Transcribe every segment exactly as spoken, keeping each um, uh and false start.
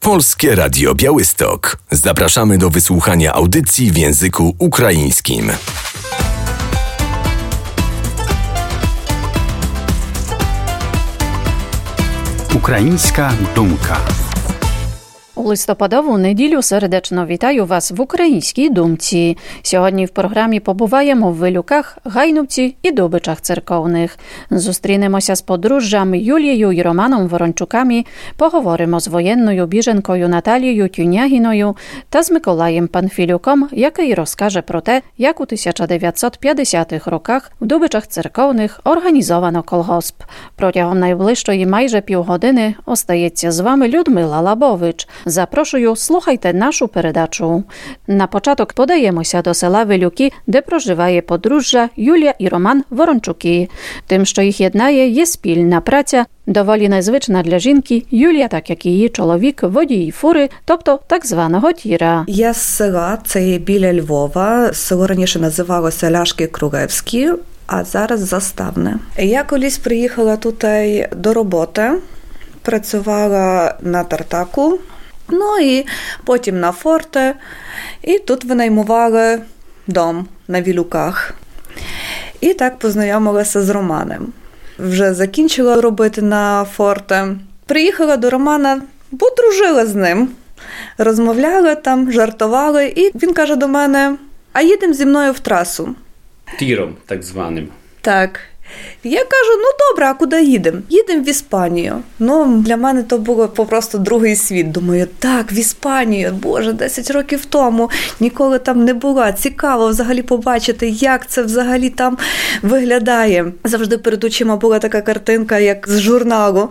Polskie Radio Białystok. Zapraszamy do wysłuchania audycji w języku ukraińskim. Українська думка. У листопадову неділю сердечно вітаю вас в Українській думці. Сьогодні в програмі побуваємо в Вилюках, Гайнувці і Дубичах церковних. Зустрінемося з подружжям Юлією і Романом Ворончуками, поговоримо з воєнною біженкою Наталією Тюнягіною та з Миколаєм Панфілюком, який розкаже про те, як у тисяча дев'ятсот п'ятдесятих роках в Дубичах церковних організовано колгосп. Протягом найближчої майже півгодини остається з вами Людмила Лабович. Запрошую, слухайте нашу передачу. На початок подаємося до села Вилюки, де проживає подружжя Юлія і Роман Ворончуки. Тим, що їх єднає, є спільна праця, доволі незвична для жінки. Юлія, так як і її чоловік, водій фури, тобто так званого тіра. Я з села, це є біля Львова. Село раніше називалося Ляшки-Кругевські, а зараз Заставне. Я колись приїхала тут до роботи, працювала на Тартаку, ну і потім на Форте, і тут винаймували дом на Вілюках. І так познайомилася з Романом. Вже закінчила робити на Форте. Приїхала до Романа, подружила з ним. Розмовляли там, жартували, і він каже до мене: а їдемо зі мною в трасу. Тіром, так званим. Так. Я кажу, ну добре, а куди їдемо? Їдемо в Іспанію. Ну, для мене то було просто другий світ. Думаю, так, в Іспанію, боже, десять років тому, ніколи там не була. Цікаво взагалі побачити, як це взагалі там виглядає. Завжди перед очима була така картинка, як з журналу.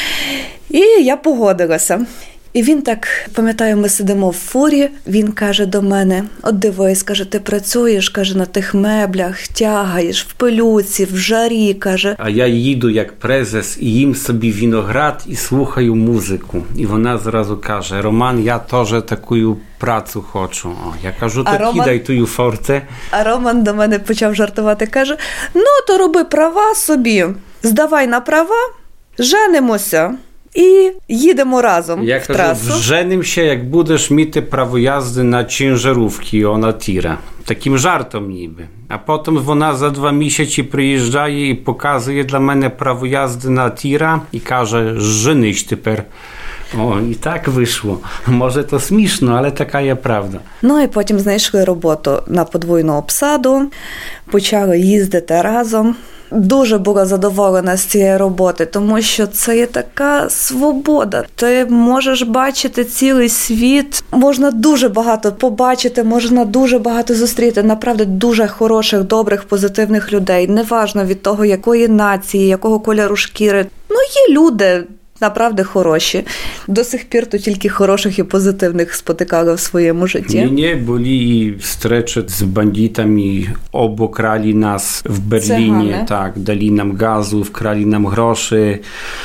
І я погодилася. І він так, пам'ятаю, ми сидимо в фурі, він каже до мене: от дивись, каже, ти працюєш, каже, на тих меблях, тягаєш, в пилюці, в жарі, каже. А я їду як презес і їм собі виноград і слухаю музику. І вона зразу каже: Роман, я теж таку працю хочу. О, я кажу, так Роман... кидай тую Форте. А Роман до мене почав жартувати, каже: ну, то роби права собі, здавай на права, женимося. І їдемо разом я в трасу. Я кажу, женимося, як будеш мати право язди на ciężarówki, ona tira. Таким жартом ніби. А потім вона за два місяці приїжджає і показує для мене право язди на тіра і каже: женись тепер. О, і так вийшло. Може, то смішно, але така є правда. Ну, і потім знайшли роботу на подвійну обсаду, почали їздити разом. Дуже була задоволена з цієї роботи, тому що це є така свобода. Ти можеш бачити цілий світ, можна дуже багато побачити, можна дуже багато зустріти, направду дуже хороших, добрих, позитивних людей. Неважно від того, якої нації, якого кольору шкіри. Ну, є люди, направду хороші. До сих пір то тільки хороших і позитивних спотикали в своєму житті. Ні, ні, були і встречі з бандитами, обокрали нас в Берліні, Цигани. Так, дали нам газу, вкрали нам гроші.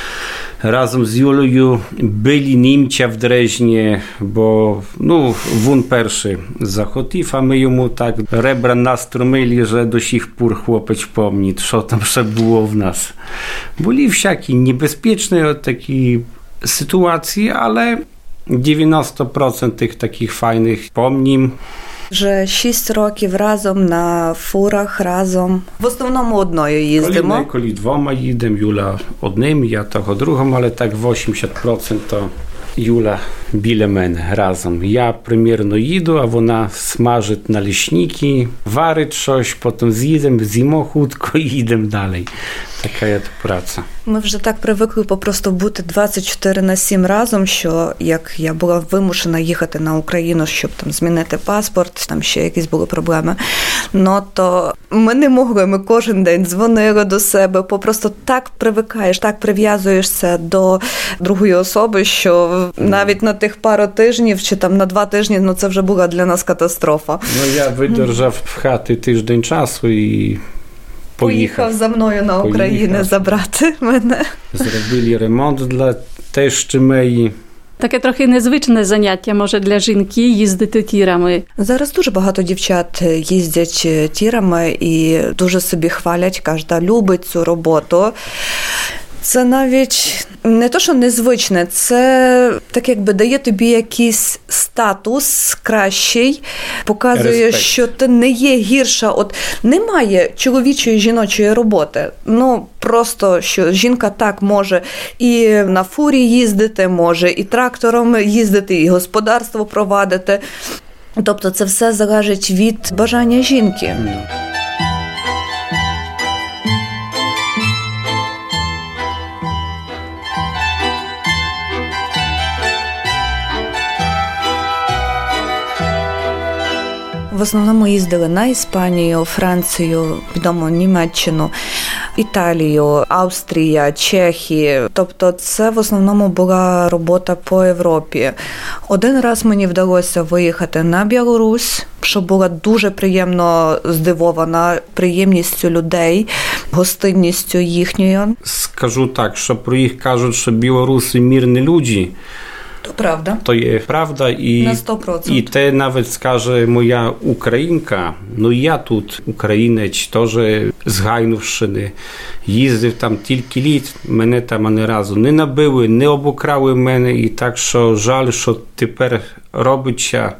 Разом з Юлею byli німця в Дрежні, бо, ну, він перший захотів, а ми йому так ребра наструмили, що до сих пор хлопець пам'ятає, що там ще було в нас. Були всякі небезпечні такі ситуації, але дев'яносто відсотків таких файних пам'ятаємо. Вже шість років разом на фурах, разом. В основному одною їздимо. Коли, коли двома їдемо, Юля одним, я того другим, але так вісімдесят відсотків то Юля біля мене разом. Я примірно їду, а вона смажить налісники, варить щось, потім з'їдемо, з'їмо хутко і їдемо далі. Така є праця. Ми вже так привикли попросту бути двадцять чотири на сім разом, що як я була вимушена їхати на Україну, щоб там змінити паспорт, там ще якісь були проблеми, ну то ми не могли, ми кожен день дзвонили до себе, попросту так привикаєш, так прив'язуєшся до другої особи, що навіть на тих пару тижнів чи там на два тижні, ну це вже була для нас катастрофа. Ну я видержав в хаті тиждень часу і Поїхав, поїхав за мною на Україну поїхав. Забрати мене. Зробили ремонт для тещі моєї. Таке трохи незвичне заняття, може, для жінки їздити тірами. Зараз дуже багато дівчат їздять тірами і дуже собі хвалять, кожна любить цю роботу. Це навіть не то, що незвичне, це так якби дає тобі якийсь статус кращий, показує, Респект. Що ти не є гірша. От немає чоловічої, жіночої роботи. Ну, просто, що жінка так може і на фурі їздити, може і трактором їздити, і господарство провадити. Тобто це все залежить від бажання жінки. В основному їздили на Іспанію, Францію, відомо Німеччину, Італію, Австрія, Чехії. Тобто це в основному була робота по Європі. Один раз мені вдалося виїхати на Білорусь, що була дуже приємно здивована приємністю людей, гостинністю їхньою. Скажу так, що про їх кажуть, що білоруси мирні люди. To prawda. To jest prawda i, na sto procent. I te nawet skaże moja Ukrainka, no ja tu Ukrainec, to, że z Gajnówszczyny їздив там тільки літ, мене там ані разу не набили, не обокрали мене, і так, що жаль, що тепер робиться,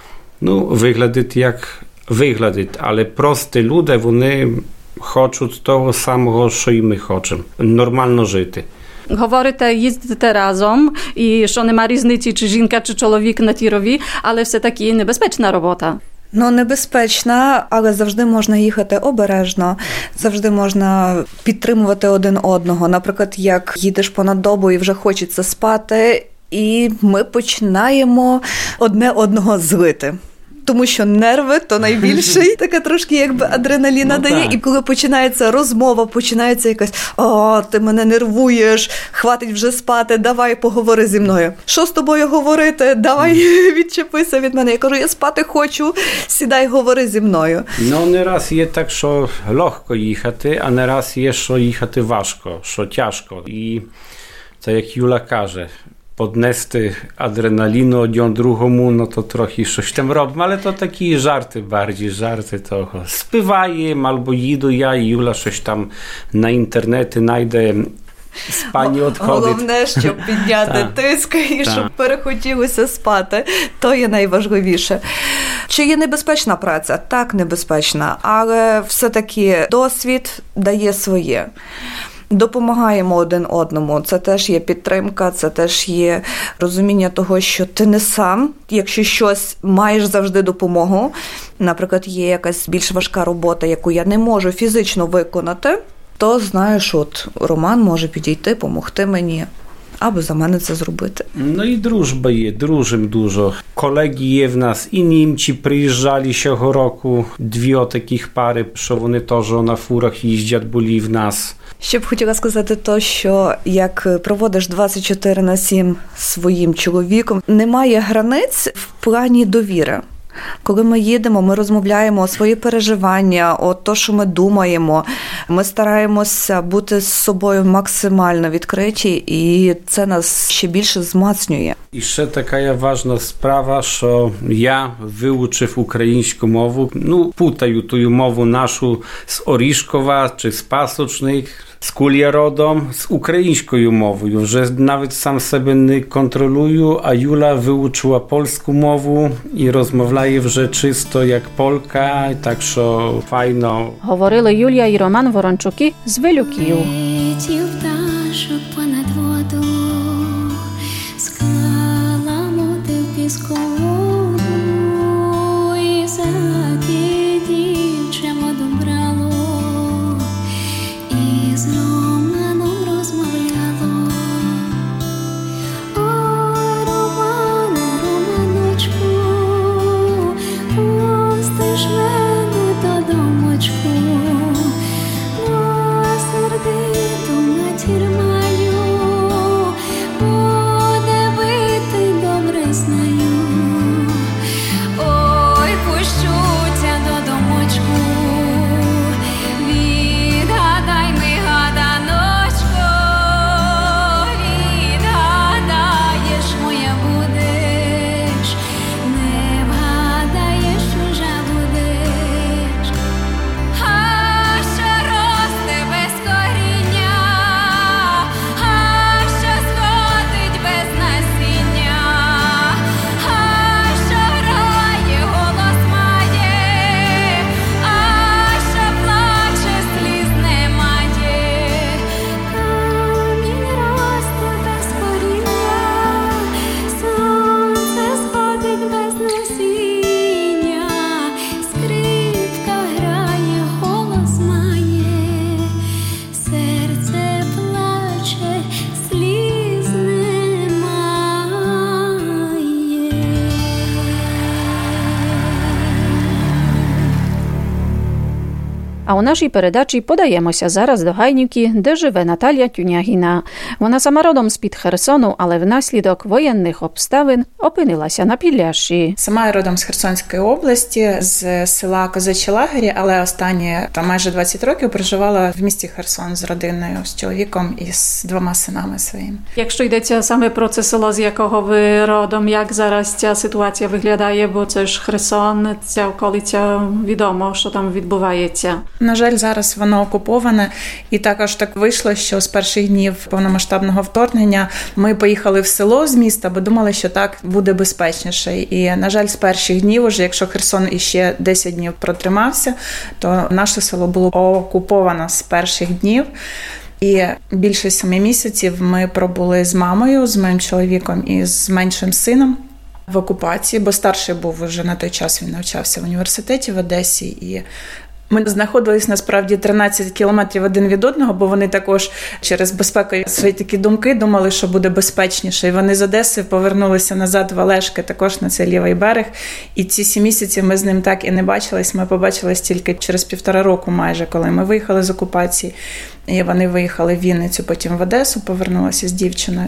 ну, виглядить як виглядить, але прості люди, вони хочуть того самого, що і ми хочемо, нормально жити. Говорите, їздите разом, і що нема різниці, чи жінка, чи чоловік на тій рові, але все-таки небезпечна робота. Ну, небезпечна, але завжди можна їхати обережно, завжди можна підтримувати один одного. Наприклад, як їдеш понад добу і вже хочеться спати, і ми починаємо одне одного злити. Тому що нерви – то найбільший, така трошки якби адреналіна ну, дає. Так. І коли починається розмова, починається якась «О, ти мене нервуєш, хватить вже спати, давай поговори зі мною». Що з тобою говорити? Давай відчепися від мене. Я кажу, я спати хочу, сідай, говори зі мною. Ну, не раз є так, що легко їхати, а не раз є, що їхати важко, що тяжко. І це як Юля каже – podnести adrenalinu один другому, no to trochę coś tam robimy, ale to takie żarty bardziej, żarty to spywajem, albo їду я і Юля щось там на інтернеті знайде, спані відходить. Головне, щоб підняти тиск і щоб перехотілося спати, то є найважливіше. Чи є небезпечна праця? Так, небезпечна, але все-таки досвід дає своє. Допомагаємо один одному. Це теж є підтримка, це теж є розуміння того, що ти не сам. Якщо щось, маєш завжди допомогу. Наприклад, є якась більш важка робота, яку я не можу фізично виконати, то знаєш, от Роман може підійти, допомогти мені. Або за мене це зробити. No i drużba є, дружим дуже. Колеги є в нас, і німці приїжджали цього року, дві таких пари, що вони теж на фурах їздять, були в нас. Ще б хотіла сказати то, що як проводиш двадцять чотири на сім своїм чоловіком, немає границь в плані довіри. Коли ми їдемо, ми розмовляємо свої переживання, о то, що ми думаємо. Ми стараємося бути з собою максимально відкриті, і це нас ще більше змацнює. І ще така важна справа, що я вивчив українську мову. Ну, путаю ту мову нашу з Орішкова чи з Пасочник, з Кульяродом, з українською мовою. Вже навіть сам себе не контролюю, а Юля вивчила польську мову і розмовляє вже чисто як Polka, так що файно. Говорили Юлія і Роман Ворончуки з Вилюків. Летів пташок понад воду, склала мотив піску, і заки дівче воду брало, і з Романом розмовляло. О, Романе, Романочку, пустиш мене додомочку, бо сердиту матір А у нашій передачі подаємося зараз до Гайнівки, де живе Наталія Тюнягіна. Вона сама родом з-під Херсону, але внаслідок воєнних обставин опинилася на Підляшші. Сама я родом з Херсонської області, з села Козачі Лагері, але останні там майже двадцять років проживала в місті Херсон з родиною, з чоловіком і з двома синами своїми. Якщо йдеться саме про це село, з якого ви родом, як зараз ця ситуація виглядає, бо це ж Херсон, ця околиця, відомо, що там відбувається. На жаль, зараз воно окуповане, і також так вийшло, що з перших днів повномасштабного вторгнення ми поїхали в село з міста, бо думали, що так буде безпечніше. І, на жаль, з перших днів, уже якщо Херсон іще десять днів протримався, то наше село було окуповано з перших днів. І більше семи місяців ми пробули з мамою, з моїм чоловіком і з меншим сином в окупації, бо старший був уже на той час, він навчався в університеті в Одесі. І ми знаходились, насправді, тринадцять кілометрів один від одного, бо вони також через безпеку свої такі думки думали, що буде безпечніше. І вони з Одеси повернулися назад в Олешки, також на цей лівий берег. І ці сім місяців ми з ним так і не бачились. Ми побачились тільки через півтора року майже, коли ми виїхали з окупації. І вони виїхали в Вінницю, потім в Одесу, повернулися з дівчиною.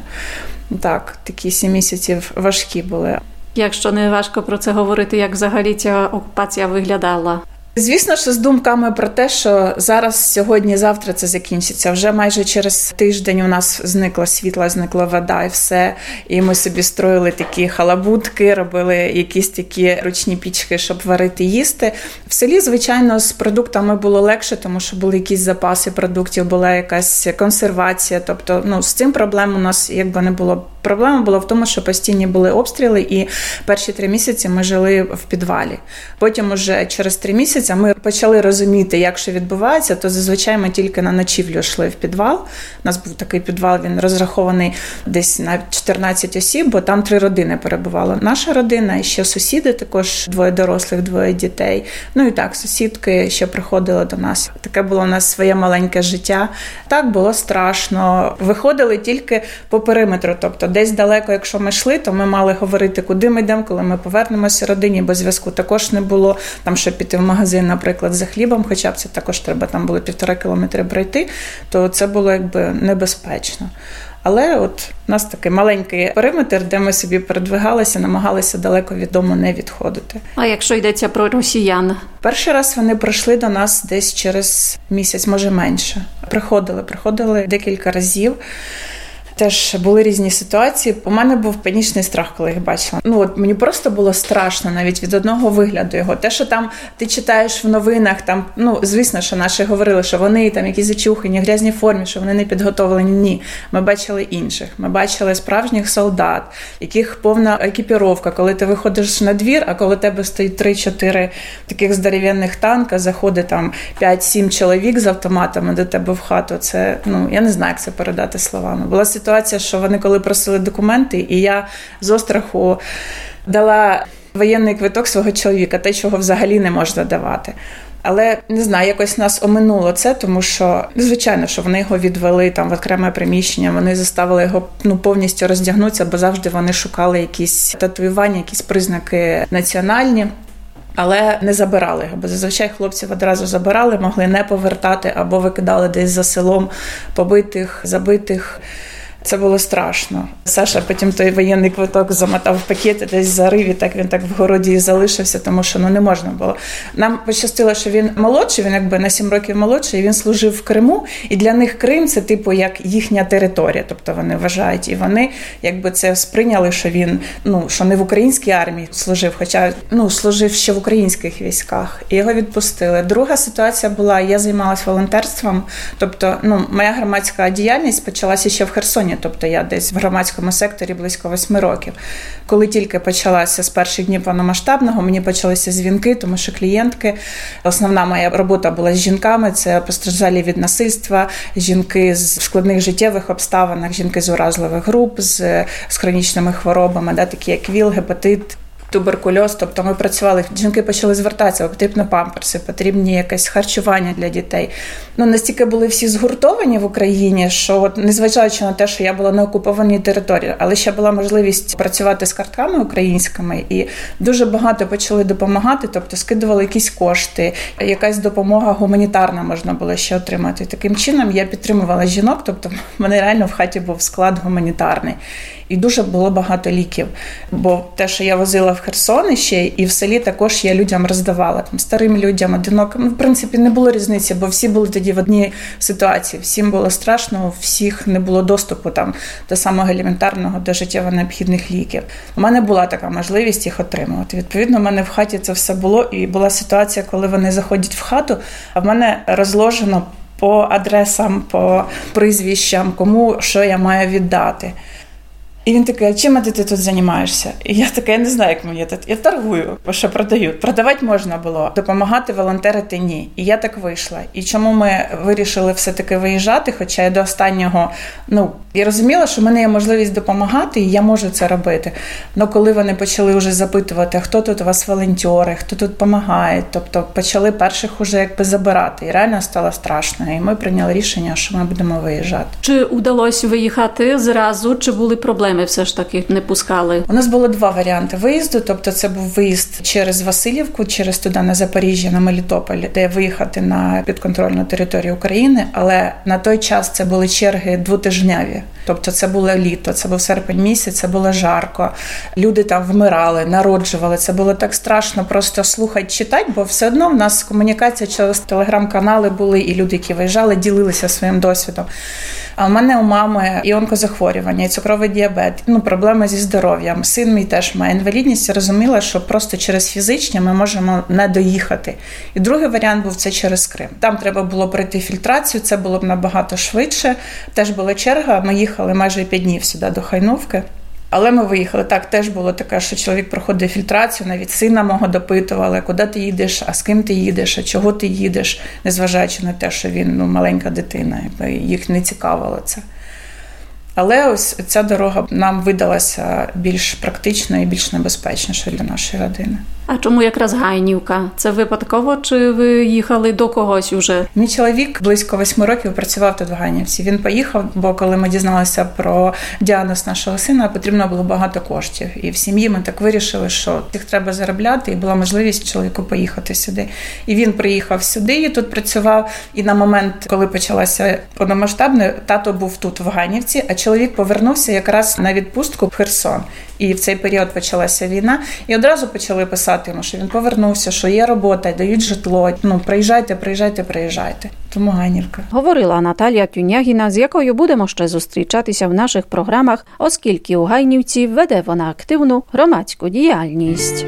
Так, такі сім місяців важкі були. Якщо не важко про це говорити, як взагалі ця окупація виглядала? Звісно, що з думками про те, що зараз, сьогодні, завтра це закінчиться. Вже майже через тиждень у нас зникло світло, зникла вода і все. І ми собі строїли такі халабутки, робили якісь такі ручні пічки, щоб варити, їсти. В селі, звичайно, з продуктами було легше, тому що були якісь запаси продуктів, була якась консервація. Тобто, ну, з цим проблем у нас якби не було. Проблема була в тому, що постійні були обстріли, і перші три місяці ми жили в підвалі. Потім уже через три місяці ми почали розуміти, як що відбувається, то зазвичай ми тільки на ночівлю йшли в підвал. У нас був такий підвал, він розрахований десь на чотирнадцять осіб, бо там три родини перебувало. Наша родина, і ще сусіди, також двоє дорослих, двоє дітей. Ну і так, сусідки ще приходили до нас. Таке було у нас своє маленьке життя. Так, було страшно. Виходили тільки по периметру, тобто десь далеко, якщо ми йшли, то ми мали говорити, куди ми йдемо, коли ми повернемося родині, бо зв'язку також не було. Там, щоб піти в магазин, наприклад, за хлібом, хоча б це також треба, там було півтора кілометри пройти, то це було якби небезпечно. Але от у нас такий маленький периметр, де ми собі передвигалися, намагалися далеко від дому не відходити. А якщо йдеться про росіян? Перший раз вони прийшли до нас десь через місяць, може менше. Приходили, приходили декілька разів. Теж були різні ситуації. У мене був панічний страх, коли їх бачила. Ну, от мені просто було страшно навіть від одного вигляду його. Те, що там ти читаєш в новинах, там, ну, звісно, що наші говорили, що вони там якісь зачухані, грязні формі, що вони не підготовлені. Ні. Ми бачили інших. Ми бачили справжніх солдат, яких повна екіпіровка, коли ти виходиш на двір, а коли тебе стоїть три-чотири таких здоровенних танка, заходить там п'ять-сім чоловік з автоматами до тебе в хату. Це, ну, я не знаю, як це передати словами. Була ситуація, що вони коли просили документи, і я з остраху дала воєнний квиток свого чоловіка, те, чого взагалі не можна давати. Але, не знаю, якось нас оминуло це, тому що, звичайно, що вони його відвели там в окреме приміщення, вони заставили його, ну, повністю роздягнутися, бо завжди вони шукали якісь татуювання, якісь признаки національні. Але не забирали його, бо зазвичай хлопців одразу забирали, могли не повертати або викидали десь за селом побитих, забитих. Це було страшно. Саша потім той воєнний квиток замотав в пакети, десь зарив, і так він так в городі і залишився, тому що ну не можна було. Нам пощастило, що він молодший, він якби на сім років молодший, і він служив в Криму, і для них Крим – це типу як їхня територія, тобто вони вважають, і вони якби це сприйняли, що він, ну, що не в українській армії служив, хоча, ну, служив ще в українських військах, і його відпустили. Друга ситуація була, я займалась волонтерством, тобто, ну, моя громадська діяльність почалася ще в Херсоні. Тобто я десь в громадському секторі близько восьми років. Коли тільки почалася з перших днів повномасштабного, мені почалися дзвінки, тому що клієнтки, основна моя робота була з жінками, це постраждалі від насильства, жінки з складних життєвих обставинах, жінки з уразливих груп, з, з хронічними хворобами, да, такі як ВІЛ, гепатит. туберкульоз. Тобто ми працювали, жінки почали звертатися, потрібно памперси, потрібні якесь харчування для дітей. Ну, настільки були всі згуртовані в Україні, що от, незважаючи на те, що я була на окупованій території, але ще була можливість працювати з картками українськими, і дуже багато почали допомагати, тобто скидували якісь кошти, якась допомога гуманітарна можна було ще отримати. Таким чином я підтримувала жінок, тобто в мене реально в хаті був склад гуманітарний. І дуже було багато ліків, бо те, що я возила в Херсон ще, і в селі також я людям роздавала, там, старим людям, одиноким. Ну, в принципі, не було різниці, бо всі були тоді в одній ситуації. Всім було страшно, у всіх не було доступу там, до самого елементарного, до життєво необхідних ліків. У мене була така можливість їх отримувати. Відповідно, у мене в хаті це все було, і була ситуація, коли вони заходять в хату, а в мене розложено по адресам, по прізвищам, кому що я маю віддати. І він такий: а чим ти тут займаєшся? І я така: я не знаю, як мені тут. Я торгую, бо що продають. Продавати можна було, допомагати, волонтерити – ні. І я так вийшла. І чому ми вирішили все-таки виїжджати, хоча я до останнього, ну, я розуміла, що в мене є можливість допомагати, і я можу це робити. Але коли вони почали вже запитувати, хто тут у вас волонтери, хто тут допомагає, тобто почали перших уже якби забирати. І реально стало страшно. І ми прийняли рішення, що ми будемо виїжджати. Чи вдалося виїхати зразу, чи були проблеми? Ми все ж таки не пускали. У нас було два варіанти виїзду. Тобто це був виїзд через Васильівку, через туди на Запоріжжя, на Мелітополь, де виїхати на підконтрольну територію України. Але на той час це були черги двотижневі. Тобто це було літо, це був серпень місяць, це було жарко. Люди там вмирали, народжували. Це було так страшно просто слухати, читати, бо все одно в нас комунікація через телеграм-канали були, і люди, які виїжджали, ділилися своїм досвідом. А у мене у мами і онкозахворювання, і цукровий діабет, ну, проблеми зі здоров'ям. Син мій теж має інвалідність. Я розуміла, що просто через фізичні ми можемо не доїхати. І другий варіант був це через Крим. Там треба було пройти фільтрацію, це було б набагато швидше. Теж була черга, ми їхали майже п'ять днів сюди до Хайнувки. Але ми виїхали. Так, теж було таке, що чоловік проходив фільтрацію, навіть сина мого допитували, куди ти їдеш, а з ким ти їдеш, а чого ти їдеш, незважаючи на те, що він, ну, маленька дитина, їх не цікавило це. Але ось ця дорога нам видалася більш практичною і більш небезпечнішою для нашої родини. А чому якраз Гайнівка? Це випадково, чи ви їхали до когось уже? Мій чоловік близько восьми років працював тут в Гайнівці. Він поїхав, бо коли ми дізналися про діагноз нашого сина, потрібно було багато коштів. І в сім'ї ми так вирішили, що їх треба заробляти, і була можливість чоловіку поїхати сюди. І він приїхав сюди, і тут працював. І на момент, коли почалася повномасштабна, тато був тут в Гайнівці, а чоловік повернувся якраз на відпустку в Херсон. І в цей період почалася війна. І одразу почали писати йому, що він повернувся, що є робота, дають житло. Ну, приїжджайте, приїжджайте, приїжджайте. Тому Гайнівка. Говорила Наталія Тюнягіна, з якою будемо ще зустрічатися в наших програмах, оскільки у Гайнівці веде вона активну громадську діяльність.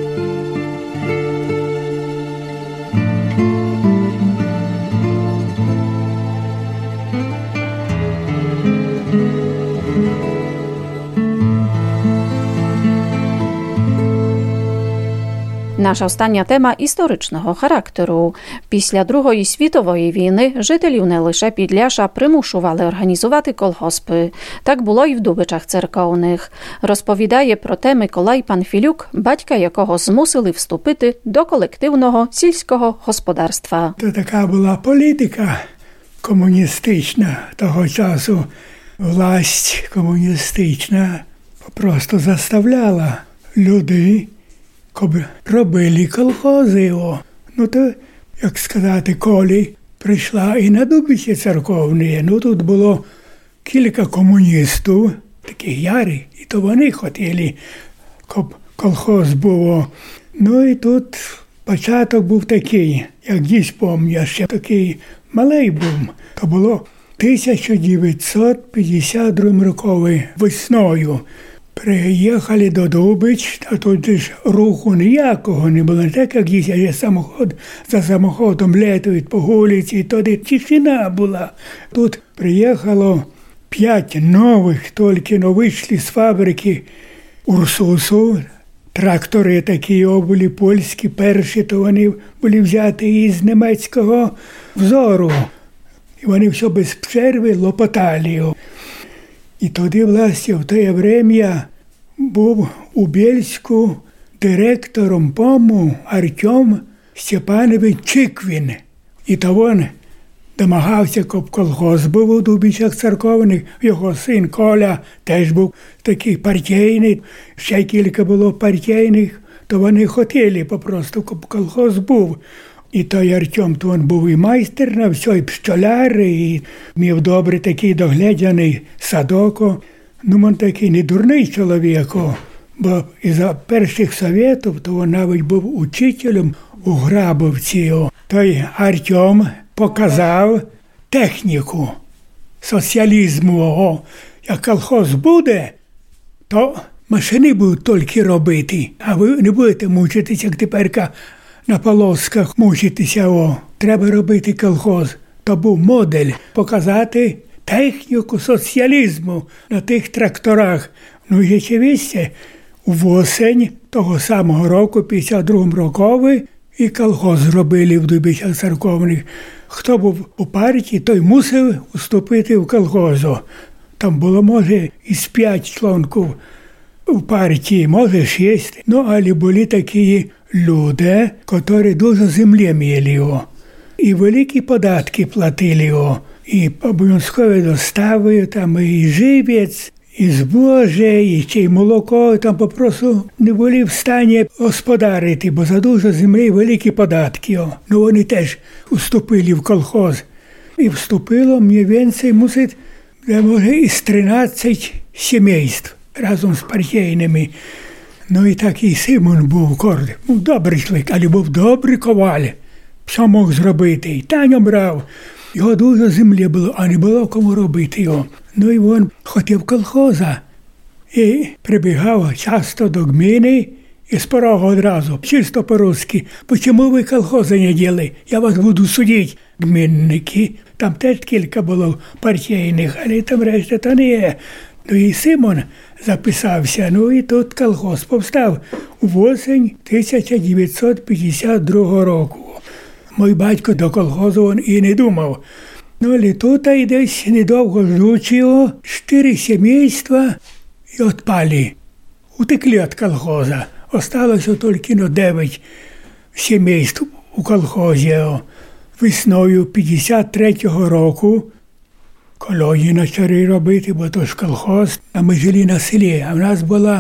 Наша остання тема історичного характеру. Після Другої світової війни жителів не лише Підляша примушували організувати колгоспи. Так було і в Дубичах церковних. Розповідає про те Миколай Панфілюк, батька якого змусили вступити до колективного сільського господарства. То така була політика комуністична того часу. Власть комуністична просто заставляла людей, щоб робили колхози. О. Ну то, як сказати, коли прийшла і на Дубичі церковні, ну тут було кілька комуністів, таких ярі, і то вони хотіли, щоб колхоз було. Ну і тут початок був такий, як десь пам'ятаю, ще такий малий був. То було тисяча дев'ятсот п'ятдесят другому році весною. Приїхали до Дубич, а тут ж руху ніякого не було. Так, як є самоход, за самоходом летають по вулиці, тоді тишина була. Тут приїхало п'ять нових, тільки но вийшли з фабрики Урсусу. Трактори такі були польські, перші, то вони були взяті із німецького взору. І вони все без перерви лопотали. І тоді, власне, в те время був у Бєльську директором пому Артем Степанович Чиквін. І то він домагався, щоб колгосп був у Дубичах церковних. Його син Коля теж був такий партійний, ще кілька було партійних, то вони хотіли попросту, щоб колгосп був. І той Артем, то він був і майстер на все, і пчоляр, і мав добрий такий доглядяний садок. Ну, він такий не дурний чоловік, бо із-за перших совєтів, то він навіть був учителем у Грабовці. Той Артем показав техніку соціалізму. Як колхоз буде, то машини будуть тільки робити, а ви не будете мучитися, як тепер на полосках мучитися. О, треба робити колхоз. То був модель показати техніку соціалізму на тих тракторах. Ну і очевидно, в осень того самого року, п'ятдесят другому рокові, і колхоз зробили в Дубичах церковних. Хто був у партії, той мусив вступити в колхозу. Там було, може, із п'ять членів у партії, може, шість. Ну, але були такі люди, які дуже землі мали. І великі податки платили. І обов'язкові достави, там і живець, і збоже, і ще й молоко. Там попросту не були в стані господарити, бо за дуже землі великі податки. Ну, вони теж вступили в колхоз. І вступило, мені вінцей мусить, може, із тринадцять сімейств разом з партійними. Ну, і такий Симон був корд. Був добрий чоловік, але був добрий коваль. Що мог зробити? І Таню брав. Його дуже землі було, а не було кому робити його. Ну і він хотів колхоза. І прибігав часто до гміни і з порога одразу, чисто по-русски. «Чому ви колхози не діли? Я вас буду судити». Гмінники. Там теж кілька було партійних, але там решта то не є. Ну і Симон записався. Ну і тут колхоз повстав у осінь тисяча дев'ятсот п'ятдесят другого року. Мій батько до колхозу він і не думав. Ну, але тут і десь недовго ждучи його, чотири сімейства і відпали. Утекли від колхоза. Осталося тільки на дев'ять сімейств у колхозі. Весною п'ятдесят третього року колонії почали робити, бо то ж колхоз. А ми жили на селі, а в нас була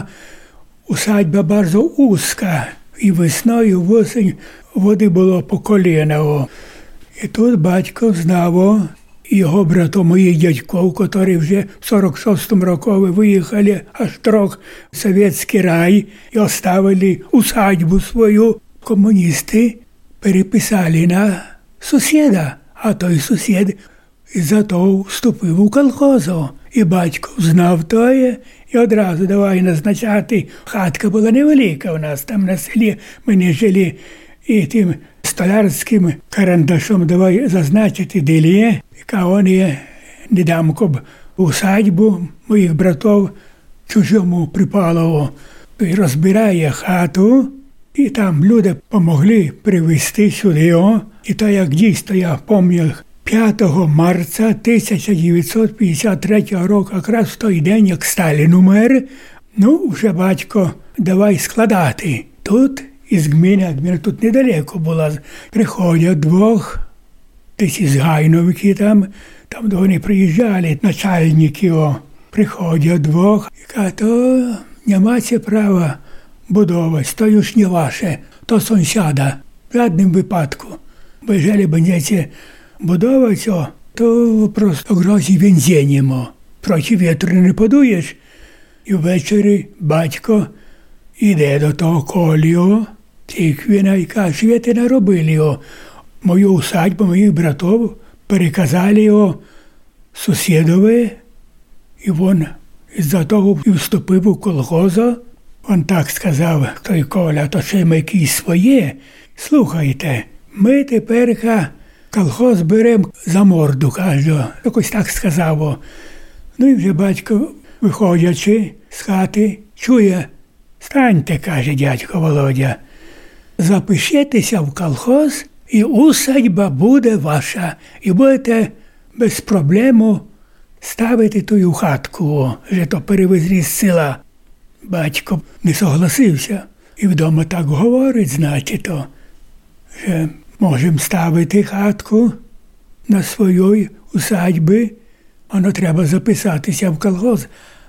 усадьба дуже узька. І весною, в осінь води було по коліна. І тут батько знав, його брато, моїх дядьків, які вже в сорок шостому році виїхали аж трохи в Совєтський рай і оставили усадьбу свою. Комуністи переписали на сусіда, а той сусід із-за того вступив у колхозу. І батько знав тоє, і одразу давай назначати. Хатка була невелика у нас там на селі, ми не жили. І тим столярським карандашом давай зазначити, де є, яка він є, не дам, щоб усадьбу моїх братів чужому припало. І розбирає хату, і там люди помогли привезти сюди. І то, як дійсно, я пам'ятаю, п'ятого марта тисяча дев'ятсот п'ятдесят третього року, якраз в той день, як Сталін умер, ну, вже батько, давай складати. Тут із гміни, а гміна тут недалеко була, приходять двох, десь із Гайновки там, там до вони приїжджали, начальники, о, приходять двох, і кажуть, то нема це права будувати, то już не ваше, то сусіда, в жодному випадку. Бо якщо будете будувати, то просто грозі вензенням. Проти вітру не подуєш. І ввечері батько йде до того Колію, Тиквіна, і каже, що ви те наробили його. Мою усадьбу, моїх братів переказали його сусідові, і він із-за того і вступив у колхозу. Він так сказав, той Коля, то ще ми якісь своє. Слухайте, ми тепер колхоз беремо за морду кожного. Якось так сказав. Ну і вже батько, виходячи з хати, чує, станьте, каже дядько Володя, запишітеся в колхоз, і усадьба буде ваша. І будете без проблему ставити ту хатку, вже то перевезли з села. Батько не согласився. І вдома так говорить, значить, то, що можемо ставити хатку на своїй усадьбі, воно треба записатися в колгосп.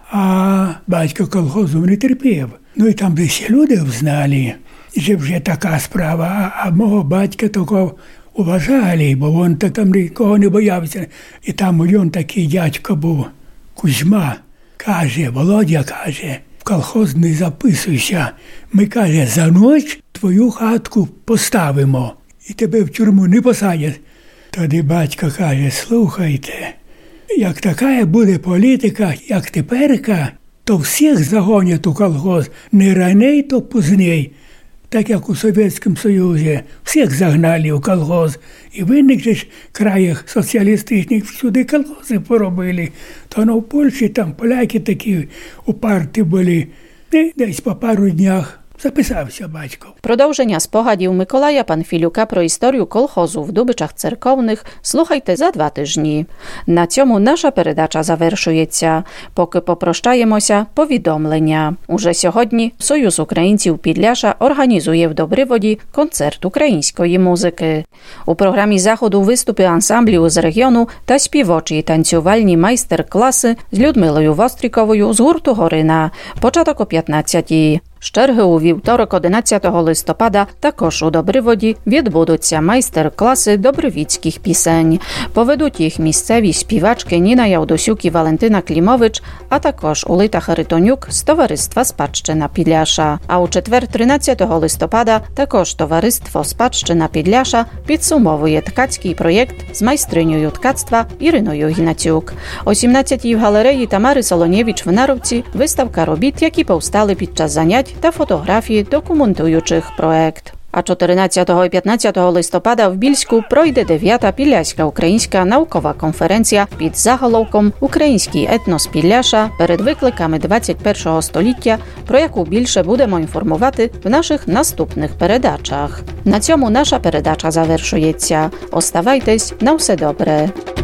А батько колгозу не терпів. Ну і там десь люди взнали, що вже така справа, а мого батька такого уважали, бо він так там нікого не боявся. І там він такий дядько був, Кузьма, каже, Володя, каже, в колхоз не записуйся. Ми, каже, за ніч твою хатку поставимо і тебе в тюрму не посадять. Тоді батько каже, слухайте, як така буде політика, як теперка, то всіх загонять у колгосп, не раней, то пізней. Так як у Совєтському Союзі всіх загнали у колгосп. І в інших краях соціалістичних всюди колгоспи поробили. То ну, в Польщі там поляки такі упарті були. І десь по пару днях записався батько. Продовження спогадів Миколая Панфілюка про історію колхозу в Дубичах Церковних слухайте за два тижні. На цьому наша передача завершується. Поки попрощаємося, повідомлення. Уже сьогодні Союз українців Підляша організує в Добриводі концерт української музики. У програмі заходу виступи ансамблів з регіону та співочі танцювальні майстер-класи з Людмилою Востріковою з гурту Горина. Початок о п'ятнадцятій. З черги у вівторок одинадцятого листопада також у Добриводі відбудуться майстер-класи добривідських пісень. Поведуть їх місцеві співачки Ніна Явдосюк і Валентина Клімович, а також Улита Харитонюк з товариства «Спадщина Підляша». А у четвер тринадцятого листопада також товариство «Спадщина Підляша» підсумовує ткацький проєкт з майстринею ткацтва Іриною Гінацюк. О сімнадцятій в галереї Тамари Солонєвич в Наровці виставка робіт, які повстали під час занять та фотографії, документуючих проект. А чотирнадцятого і п'ятнадцятого листопада в Більську пройде дев'ята Підляська українська наукова конференція під заголовком «Український етнос Підляша перед викликами двадцять першого століття», про яку більше будемо інформувати в наших наступних передачах. На цьому наша передача завершується. Оставайтесь, на все добре.